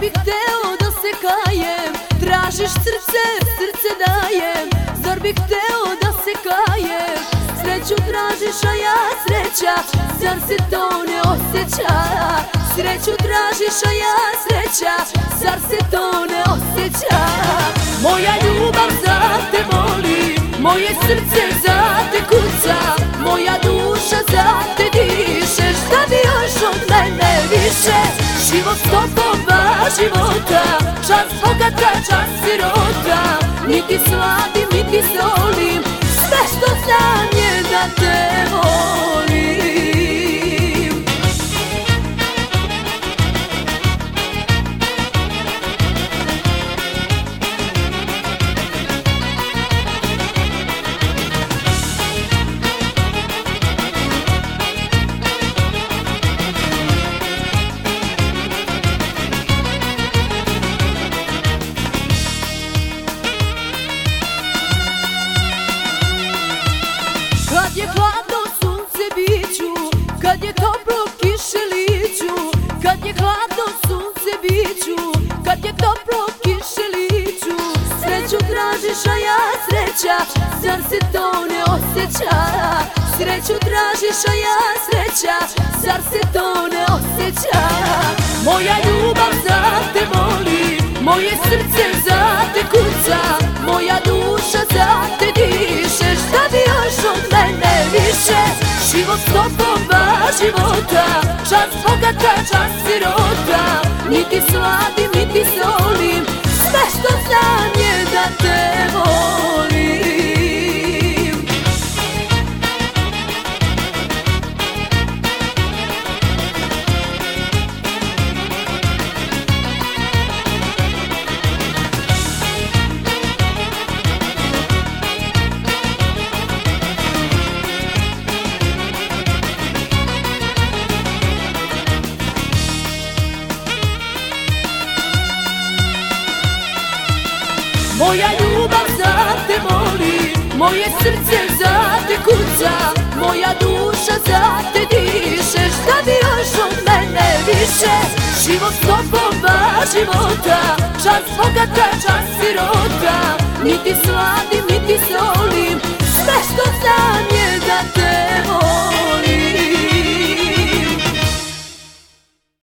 bih hteo da se kajem, tražiš srce, srce dajem. Zar bih hteo da se kajem, sreću tražiš a ja sreća, zar se to ne osjeća? Sreću tražiš a ja sreća, zar se to ne osjeća? Moja ljubav za te voli, moje srce za te kuca, moja duša za te diše. Šta bi još od mene više? Život s tobom, dva života, čas bogata, čas sirota. Niti sladim, niti solim, sve što znam je da te volim. Kad je hladno sunce biću, kad je toplo kiše liću. Kad je hladno sunce biću, kad je toplo kiše liću. Sreću tražiš a ja sreća, zar se to ne osjeća? Sreću tražiš a ja sreća, zar se to ne osjeća? Moja ljubav za te voli, moje srce za te kuca, moja duša za te diše. Šta bi još od mene više? Život s tobom, dva života, čas bogata, čas sirota. Niti sladim, niti solim, sve što znam je da te volim. Moja ljubav za te voli, moje srce za te kuca, moja duša za te diše. Šta bi još od mene više? Život s tobom, dva života, čas bogata, čas sirota. Niti sladim,